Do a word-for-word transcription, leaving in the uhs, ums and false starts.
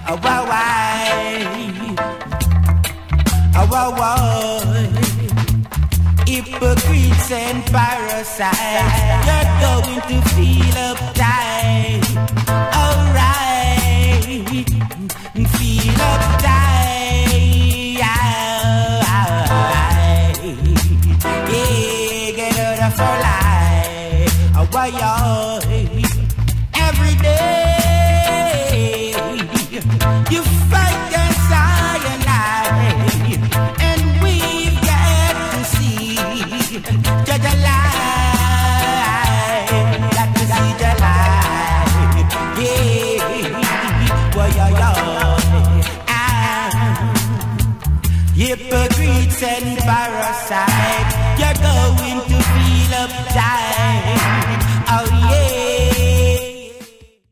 Oh, why, why? Oh, why, why? Hypocrites and parasites, you're going to feel uptight. Alright, feel uptight. Yeah, get out of our life. Oh, why, y'all? Every day you fight against cyanide, and we've got to see just a light, got to see the light. Yeah, well, yeah, yeah. Ah. Hypocrites and parasites, you're going to feel uptight.